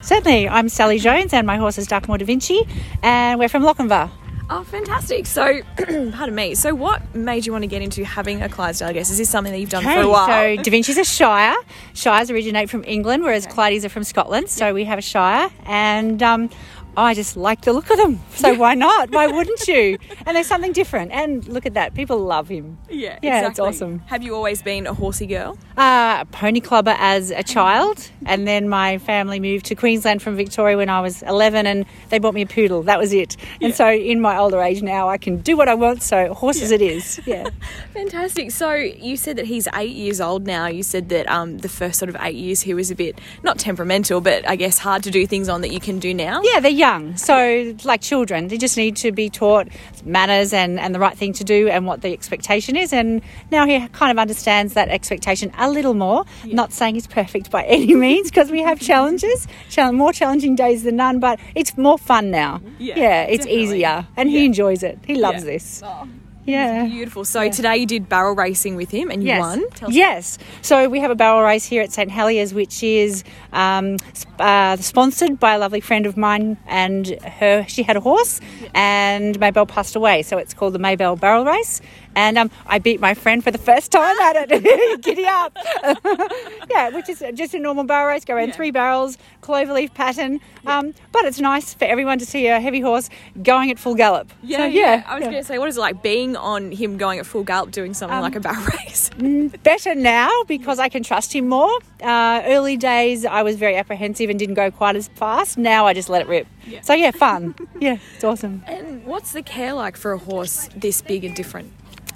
Certainly. I'm Sally Jones and my horse is Darkmoor Da Vinci and we're from Lochinvar. Oh, fantastic. So, pardon me. So what made you want to get into having a Clydesdale, I guess? Is this something that you've done for a while? So Da Vinci's a Shire. Shires originate from England, whereas Clydes are from Scotland. So we have a Shire and I just like the look of them. So why not? Why wouldn't you? And there's something different. And look at that. People love him. Yeah, exactly. It's awesome. Have you always been a horsey girl? A pony clubber as a child. And then my family moved to Queensland from Victoria when I was 11 and they bought me a poodle. That was it. And so in my older age now, I can do what I want. So horses it is. Yeah. Fantastic. So you said that he's 8 years old now. You said that the first sort of 8 years he was a bit, not temperamental, but I guess hard to do things on that you can do now. Yeah, they're young. So like children, they just need to be taught manners and the right thing to do and what the expectation is. And now he kind of understands that expectation a little more. Yeah. Not saying he's perfect by any means because we have challenges, more challenging days than none, but it's more fun now. Yeah, it's definitely easier and he enjoys it. He loves this. Oh. Yeah. Beautiful. So today you did barrel racing with him and you won. Yes. So we have a barrel race here at St Heliers, which is sponsored by a lovely friend of mine and she had a horse and Maybelle passed away. So it's called the Maybelle Barrel Race. And I beat my friend for the first time at it. Giddy up. Which is just a normal barrel race. Go around 3 barrels, cloverleaf pattern. But it's nice for everyone to see a heavy horse going at full gallop. I was going to say, what is it like being on him going at full gallop doing something like a barrel race? Better now because I can trust him more. Early days I was very apprehensive and didn't go quite as fast. Now I just let it rip. So fun. It's awesome. And what's the care like for a horse this big and different?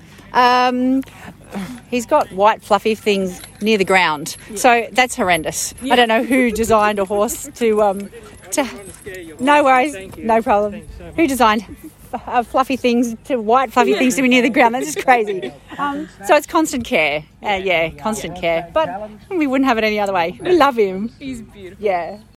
He's got white fluffy things near the ground, so that's horrendous. I don't know who designed a horse to no worries, no problem. Who designed fluffy things white fluffy things to be near the ground? That's just crazy. So it's constant care. Constant care. But we wouldn't have it any other way. We love him. He's beautiful. Yeah.